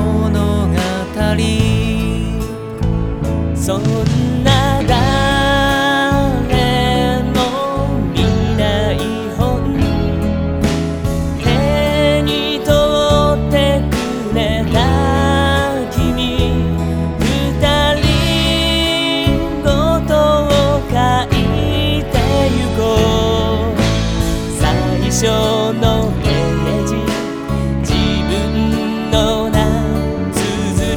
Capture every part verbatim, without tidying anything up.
物語。そんな誰も見ない本、手に取ってくれた君、二人ごとを書いてゆこう。最初のページ、自分の名綴る。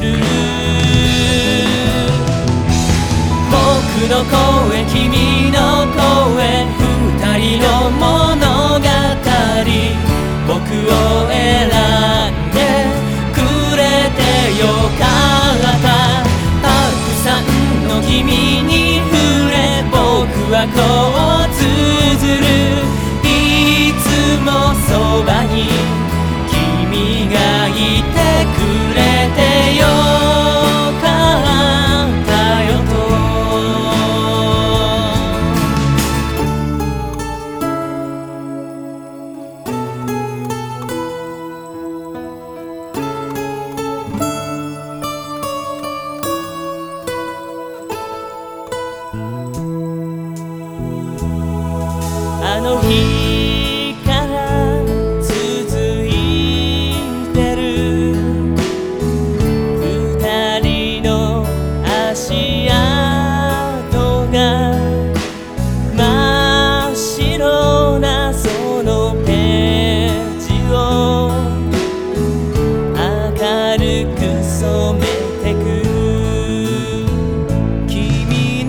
僕の声、君の声、二人の物語。僕を選んでくれてよかった。たくさんの君に触れ、僕はこう綴る。いつもそばに君がいてくれてよかったよと。あの日から続いてる二人の足跡が、真っ白なそのページを明るく染めてく。君の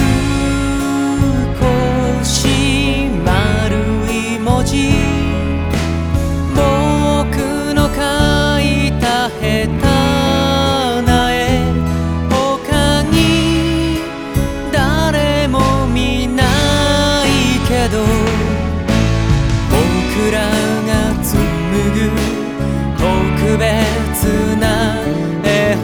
少し丸い文字、僕の描いた下手な絵、他に誰も見ないけど、僕らが紡ぐ特別な絵本。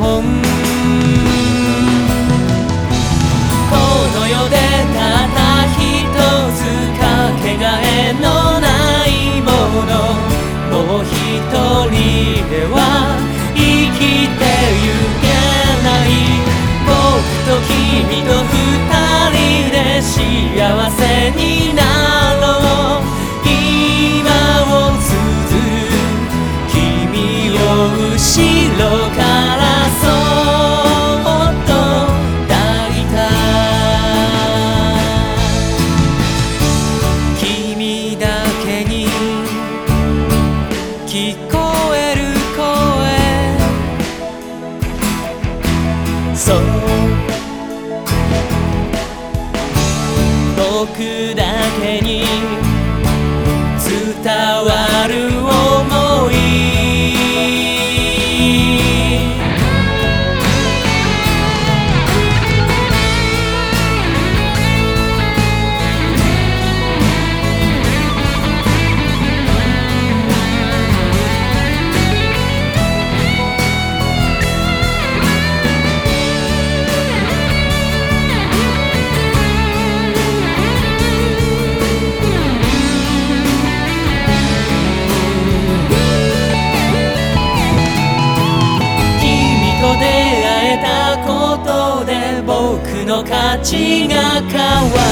この世でたった一つかけがえのないもの、もう一人では生きてゆけない。僕と君と二人で幸せになろう。今を綴る君を後ろからそっと抱いた。君だけに聞こえる声、そう僕だけに伝わる想い。出会えたことで僕の価値が変わ